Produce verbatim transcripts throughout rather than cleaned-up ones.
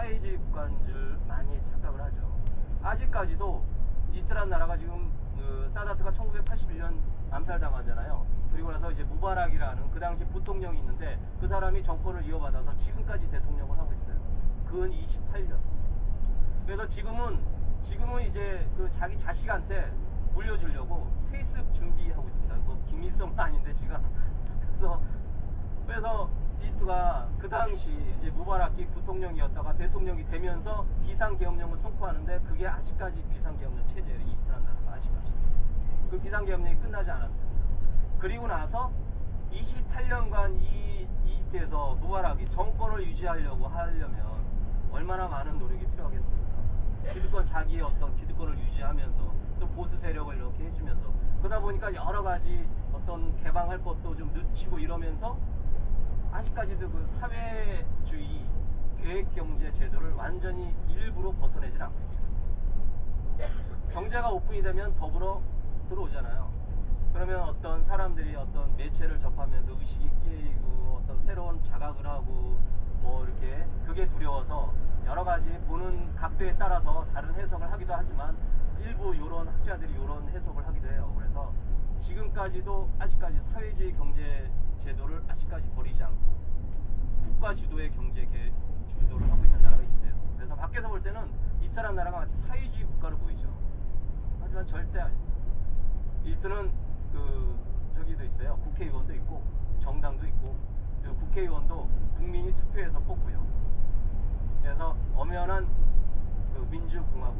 사회주의 국가인 줄 많이 착각을 하죠. 아직까지도 이스라엘 나라가 지금 그 사다트가 천구백팔십일 년 암살당하잖아요. 그리고 나서 이제 무바락이라는 그 당시 부통령이 있는데 그 사람이 정권을 이어받아서 지금까지 대통령을 하고 있어요. 근 이십팔 년. 그래서 지금은 지금은 이제 그 자기 자식한테 물려주려고 세습 준비하고 있습니다. 뭐 김일성은 아닌데 지금. 그래서 그래서 이스가 그 당시 이제 무바라키 부통령이었다가 대통령이 되면서 비상계엄령을 선포하는데 그게 아직까지 비상계엄령 체제예요. 이스라엘 나라가 아직까지. 그 비상계엄령이 끝나지 않았습니다. 그리고 나서 이십팔 년간 이 이스에서 무바라키 정권을 유지하려고 하려면 얼마나 많은 노력이 필요하겠습니까? 기득권 자기의 어떤 기득권을 유지하면서 또 보수 세력을 이렇게 해주면서 그러다 보니까 여러 가지 어떤 개방할 것도 좀 늦추고 이러면서 아직까지도 그 사회주의 계획경제 제도를 완전히 일부러 벗어내질 않고 있어요. 경제가 오픈이 되면 더불어 들어오잖아요. 그러면 어떤 사람들이 어떤 매체를 접하면서 의식이 깨이고 어떤 새로운 자각을 하고 뭐 이렇게 그게 두려워서 여러 가지 보는 각도에 따라서 다른 해석을 하기도 하지만 일부 요런 학자들이 요런 해석을 하기도 해요. 그래서 지금까지도 아직까지 사회주의 경제 제도를 아직까지 버리지 않고 국가 주도의 경제 주도를 하고 있는 나라가 있어요. 그래서 밖에서 볼 때는 이스라엘 나라가 마치 사회주의 국가로 보이죠. 하지만 절대 아닙니다. 이스는 그 저기도 있어요. 국회의원도 있고 정당도 있고 그리고 국회의원도 국민이 투표해서 뽑고요. 그래서 엄연한 그 민주공화국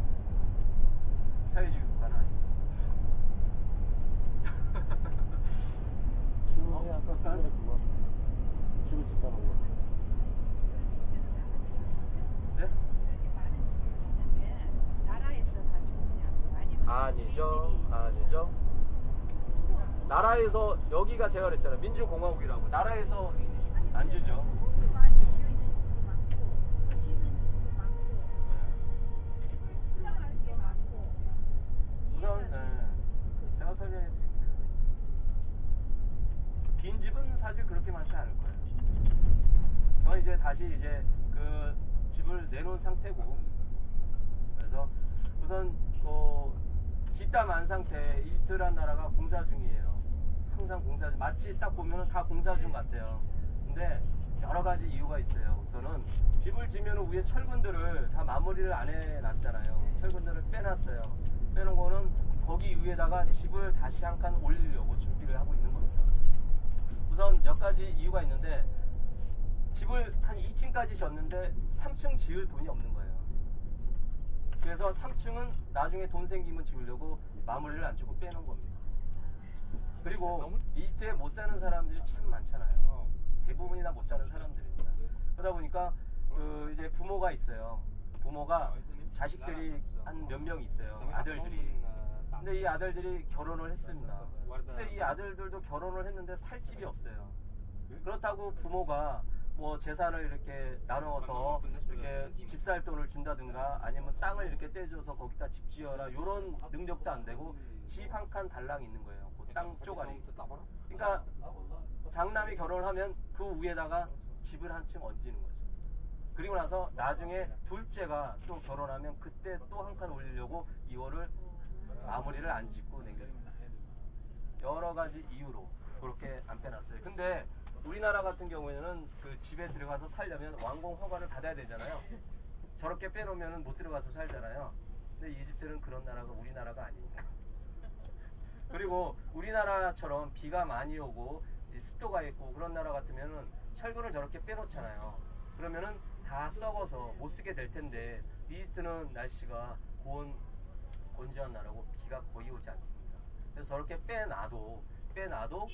사회주의 국가는 아닙니다. 주문에 아까 그거를 그거 집을 짓다는 거. 네? 아니죠, 아니죠. 나라에서 여기가 제가 그랬잖아요. 민주공화국이라고. 나라에서 안 주죠. 우선 네. 제가 설명해 드릴게요. 빈집은 사실 그렇게 많지 않을 거예요. 저는 이제 다시 이제 그 집을 내놓은 상태고 그래서 우선 그 뒷담 안 상태 이스라엘 나라가 공사 중이에요. 항상 공사 중 마치 딱 보면은 다 공사 중 같아요. 근데 여러 가지 이유가 있어요. 우선은 집을 지면은 위에 철근들을 다 마무리를 안 해놨잖아요. 철근들을 빼놨어요. 빼놓은 거는 거기 위에다가 집을 다시 한 칸 올리려고 준비를 하고 있는 겁니다. 우선 몇 가지 이유가 있는데 집을 한 이 층까지 졌는데 삼 층 지을 돈이 없는 거예요. 그래서 삼 층은 나중에 돈 생기면 지으려고 마무리를 안 주고 빼놓은 겁니다. 그리고 이때 못 사는 사람들이 참 많잖아요. 대부분이 다 못 사는 사람들입니다. 그러다 보니까 그 이제 부모가 있어요. 부모가 자식들이 한 몇 명 있어요. 아들들이. 근데 이 아들들이 결혼을 했습니다. 근데 이 아들들도 결혼을 했는데 살 집이 없어요. 그렇다고 부모가 뭐 재산을 이렇게 나눠서 이렇게 집 살 돈을 준다든가 아니면 땅을 이렇게 떼줘서 거기다 집 지어라 요런 능력도 안 되고 집 한 칸 달랑 있는 거예요. 그 땅 쪼가리. 그러니까 장남이 결혼을 하면 그 위에다가 집을 한 층 얹는 거죠. 그리고 나서 나중에 둘째가 또 결혼하면 그때 또 한 칸 올리려고 이거를 마무리를 안 짓고 남겼습니다. 여러 가지 이유로 그렇게 안 빼놨어요. 근데 우리나라 같은 경우에는 그 집에 들어가서 살려면 완공 허가를 받아야 되잖아요. 저렇게 빼놓으면 못 들어가서 살잖아요. 근데 이집트는 그런 나라가 우리나라가 아닙니다. 그리고 우리나라처럼 비가 많이 오고 습도가 있고 그런 나라 같으면은 철근을 저렇게 빼놓잖아요. 그러면은 다 썩어서 못 쓰게 될 텐데 이집트는 날씨가 고온 건조한 나라고 비가 거의 오지 않습니다. 그래서 저렇게 빼놔도 빼놔도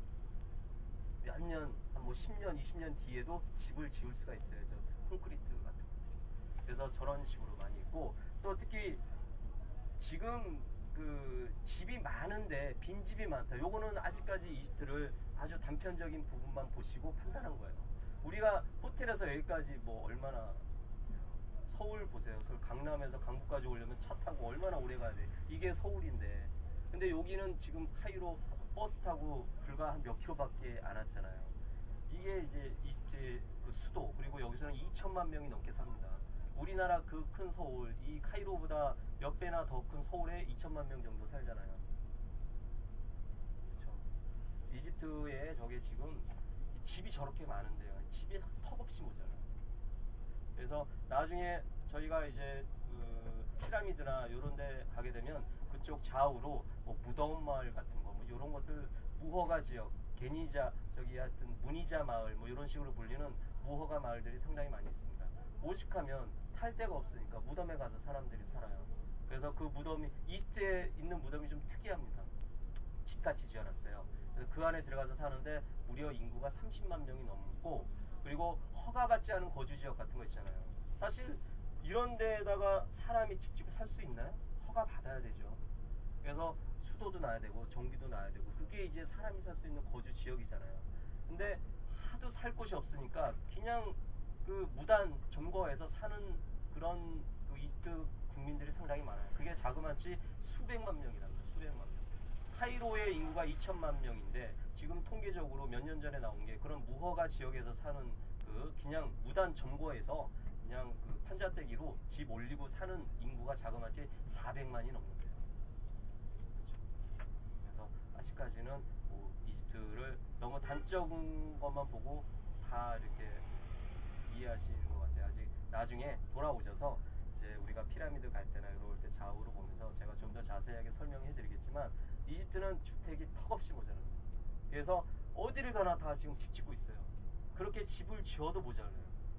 몇 년, 한 뭐 십 년, 이십 년 뒤에도 집을 지을 수가 있어요. 저 콘크리트 같은 거. 그래서 저런 식으로 많이 있고 또 특히 지금 그 집이 많은데 빈집이 많다. 요거는 아직까지 이집트를 아주 단편적인 부분만 보시고 판단한 거예요. 우리가 호텔에서 여기까지 뭐 얼마나 서울 보세요. 서울 강남에서 강북까지 오려면 차 타고 얼마나 오래 가야 돼. 이게 서울인데. 근데 여기는 지금 카이로 버스 타고 불과 한 몇 킬로밖에 안 왔잖아요. 이게 이제 이집트의 그 수도 그리고 여기서는 이천만 이천만 명이 넘게 삽니다. 우리나라 그 큰 서울, 이 카이로보다 몇 배나 더 큰 서울에 이천만 명 정도 살잖아요. 그렇죠. 이집트에 저게 지금 집이 저렇게 많은데요. 집이 턱없이 모자라요. 그래서 나중에 저희가 이제 그 피라미드나 이런 데 가게 되면 그쪽 좌우로 뭐 무더운 마을 같은 거, 뭐 이런 것들, 무허가 지역, 게니자, 저기 하여튼 무니자 마을, 뭐 이런 식으로 불리는 무허가 마을들이 상당히 많이 있습니다. 오죽하면 탈 데가 없으니까 무덤에 가서 사람들이 살아요. 그래서 그 무덤이, 이집트에 있는 무덤이 좀 특이합니다. 집같이 지어놨어요. 그래서 그 안에 들어가서 사는데 무려 인구가 삼십만 명이 넘고, 그리고 허가받지 않은 거주지역 같은 거 있잖아요. 사실 이런 데에다가 사람이 직접 살 수 있나요? 허가 받아야 되죠. 그래서 수도도 놔야 되고 전기도 놔야 되고, 그게 이제 사람이 살 수 있는 거주 지역이잖아요. 근데 하도 살 곳이 없으니까 그냥 그 무단 점거해서 사는 그런 그 이집트 국민들이 상당히 많아요. 그게 자그마치 수백만 명이랍니다. 수백만 명. 카이로의 인구가 이천만 명인데 지금 통계적으로 몇 년 전에 나온 게 그런 무허가 지역에서 사는 그 그냥 무단 점거해서 그냥 그 판자떼기로 집 올리고 사는 인구가 자그마치 사백만이 넘는데요. 그렇죠. 그래서 아직까지는 뭐 이집트를 너무 단적인 것만 보고 다 이렇게 이해하시는 것 같아요. 아직 나중에 돌아오셔서 이제 우리가 피라미드 갈 때나 이럴 때 좌우로 보면서 제가 좀 더 자세하게 설명해 드리겠지만, 이집트는 주택이 턱없이 모자랍니다. 그래서 어디를 가나 다 지금 집 짓고 있어요. 그렇게 집을 지어도 모자라요.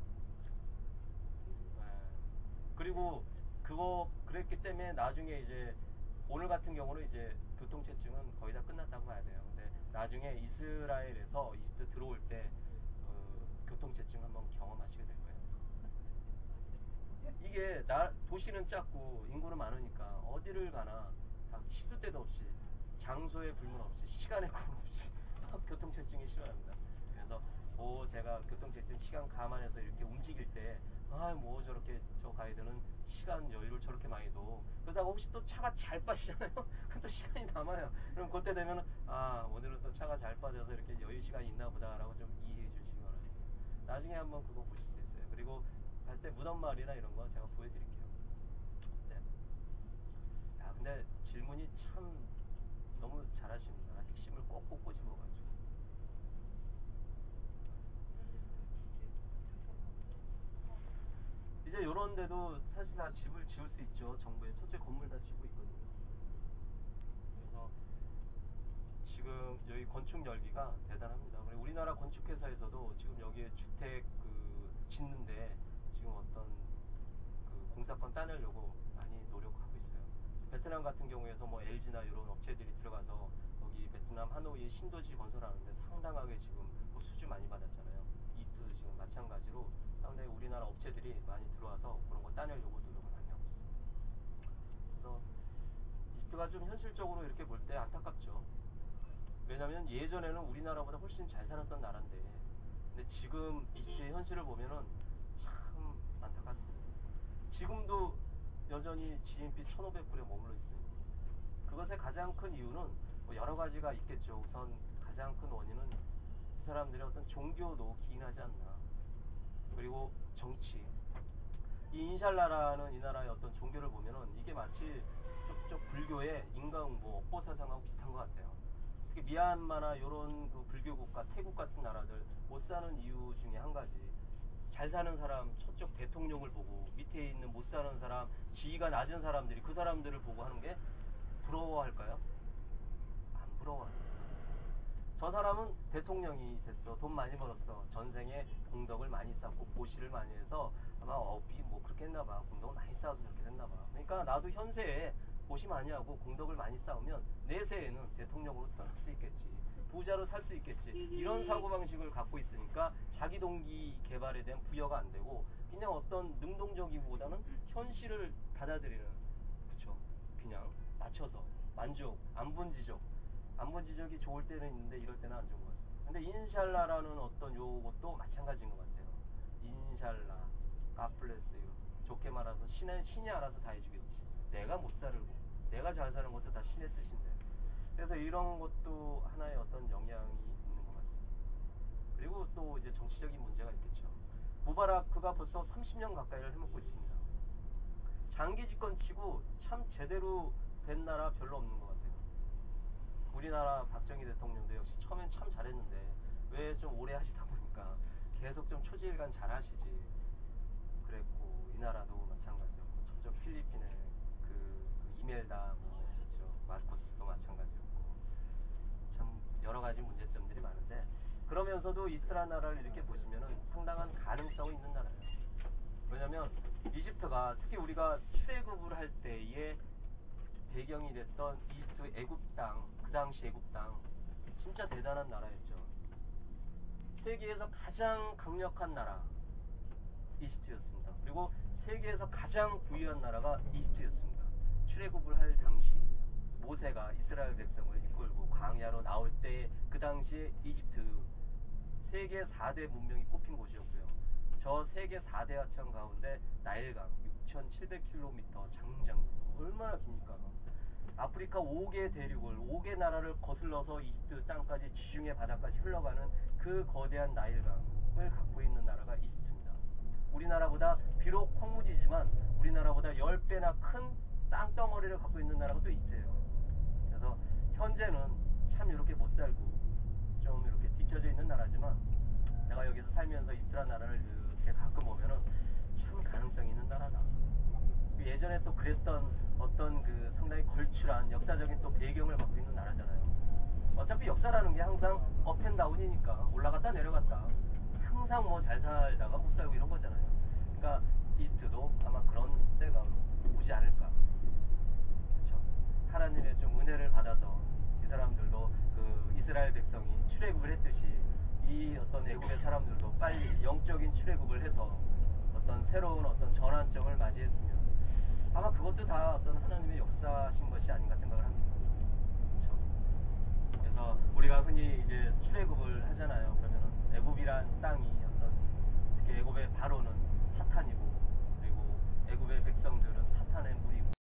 네. 그리고 그거 그랬기 때문에 나중에 이제 오늘 같은 경우는 이제 교통체증은 거의 다 끝났다고 봐야 돼요. 근데 나중에 이스라엘에서 이집트 들어올 때 어, 교통체증 한번 경험하시게 될 거예요. 이게 나, 도시는 작고 인구는 많으니까 어디를 가나 다 시도 때도 없이, 장소에 불문 없이, 시간에 구분 없이 교통체증이 심합니다. 그래서 뭐 제가 교통체증 시간 감안해서 이렇게 움직일 때 아 뭐 저렇게 저 가이드는 시간 여유를 저렇게 많이 둬, 그러다가 혹시 또 차가 잘 빠지잖아요. 그럼 또 시간이 남아요. 그럼 그때 되면 아 오늘은 또 차가 잘 빠져서 이렇게 여유 시간이 있나 보다라고 좀 이해해 주시기 바랍니다. 나중에 한번 그거 보실 수 있어요. 그리고 갈 때 무덤마을이나 이런 거 제가 보여드릴게요. 네. 야, 근데 질문이 참 너무 잘하십니다. 핵심을 꼭꼭 꼬집어가지고. 이제 요런 데도 사실 다 집을 지을 수 있죠. 정부에 첫째 건물 다 짓고 있거든요. 그래서 지금 여기 건축 열기가 대단합니다. 그리고 우리나라 건축회사에서도 지금 여기에 주택 그 짓는데 지금 어떤 그 공사권 따내려고 많이 노력하고 있어요. 베트남 같은 경우에서 뭐 엘지나 이런 업체들이 들어가서 여기 베트남 하노이에 신도시 건설하는데 상당하게 지금 뭐 수주 많이 받았잖아요. 이집트 지금 마찬가지로 상당히 우리나라 업체들이 많이 들어와서 그런 거 따내려고 노력을 많이 하고 있어요. 그래서 이집트가 좀 현실적으로 이렇게 볼 때 안타깝죠. 왜냐면 예전에는 우리나라보다 훨씬 잘 살았던 나라인데, 근데 지금 이집트의 현실을 보면은 참 안타깝습니다. 지금도 여전히 지디피 천오백 불에 머물러 있어요. 그것의 가장 큰 이유는 뭐 여러 가지가 있겠죠. 우선 가장 큰 원인은 이 사람들의 어떤 종교도 기인하지 않나. 그리고 정치. 이 인샬라라는 이 나라의 어떤 종교를 보면은 이게 마치 쪽쪽 불교의 인과응보, 업보사상하고 비슷한 것 같아요. 특히 미얀마나 이런 그 불교 국가, 태국 같은 나라들 못 사는 이유 중에 한 가지, 잘 사는 사람 저쪽 대통령을 보고 밑에 있는 못 사는 사람, 지위가 낮은 사람들이 그 사람들을 보고 하는 게 부러워할까요? 안 부러워요. 저 사람은 대통령이 됐어, 돈 많이 벌었어, 전생에 공덕을 많이 쌓고 보시를 많이 해서 아마 업이 뭐 그렇게 했나봐, 공덕을 많이 쌓아서 그렇게 됐나봐. 그러니까 나도 현세에 보시 많이 하고 공덕을 많이 쌓으면 내세에는 대통령으로 태어날 수 있겠지, 부자로 살 수 있겠지, 이런 사고방식을 갖고 있으니까 자기 동기 개발에 대한 부여가 안 되고 그냥 어떤 능동적이기보다는 현실을 받아들이는, 그쵸, 그냥 맞춰서 만족, 안분지족. 안분지족이 좋을 때는 있는데 이럴 때는 안 좋은 것 같아요. 근데 인샬라라는 어떤 요것도 마찬가지인 것 같아요. 인샬라, 가플레스, 좋게 말해서 신의, 신이 알아서 다 해주겠지. 내가 못 살고 내가 잘 사는 것도 다 신의 뜻인데. 그래서 이런 것도 하나의 어떤 영향이 있는 것 같습니다. 그리고 또 이제 정치적인 문제가 있겠죠. 무바라크가 벌써 삼십 년 가까이를 해먹고 있습니다. 장기 집권치고 참 제대로 된 나라 별로 없는 것 같아요. 우리나라 박정희 대통령도 역시 처음엔 참 잘했는데 왜 좀 오래 하시다 보니까 계속 좀 초지일관 잘 하시지 그랬고, 이 나라도 마찬가지였고, 저쪽 필리핀의 그, 그 이멜다 뭐 그렇죠, 마르코스도 마찬가지였고, 참 여러 가지 문제점들이 많은데, 그러면서도 이스라엘 나라를 이렇게 보시면은 상당한 가능성이 있는 나라예요. 왜냐면 이집트가 특히 우리가 출애굽을 할 때에 배경이 됐던 이집트 애굽 땅, 그 당시 애굽 땅 진짜 대단한 나라였죠. 세계에서 가장 강력한 나라 이집트였습니다. 그리고 세계에서 가장 부유한 나라가 이집트였습니다. 출애굽을 할 당시 모세가 이스라엘 백성을 이끌고 광야로 나올 때 그 당시에 이집트 세계 사 대 문명이 꼽힌 곳이었고요. 저 세계 사 대 하천 가운데 나일강 육천칠백 킬로미터 장장 얼마나 깁니까? 아프리카 오 개 대륙을 오 개 나라를 거슬러서 이집트 땅까지 지중해 바다까지 흘러가는 그 거대한 나일강을 갖고 있는 나라가 이집트입니다. 우리나라보다 비록 황무지지만 우리나라보다 십 배나 큰 땅덩어리를 갖고 있는 나라가 또 있어요. 그래서 현재는 참 이렇게 못 살고 좀 이렇게 뒤처져 있는 나라지만, 내가 여기서 살면서 이스라엘 나라를 이렇게 가끔 보면은 참 가능성이 있는 나라다. 예전에 또 그랬던 어떤 그 상당히 걸출한 역사적인 또 배경을 갖고 있는 나라잖아요. 어차피 역사라는 게 항상 업앤다운이니까 올라갔다 내려갔다, 항상 뭐 잘 살다가 못 살고 이런 거잖아요. 그러니까 이집트도 아마 그런 때가 오지 않을까. 그렇죠? 하나님의 좀 은혜를 받아서 이 사람들도 그 이스라엘 백성이 출애굽을 했듯이 이 어떤 애굽의 사람들도 빨리 영적인 출애굽을 해서 어떤 새로운 어떤 전환점을 맞이했으면 아마 그것도 다 어떤 하나님의 역사신 것이 아닌가 생각을 합니다. 그렇죠? 그래서 우리가 흔히 이제 출애굽을 하잖아요. 그러면은 애굽이란 땅이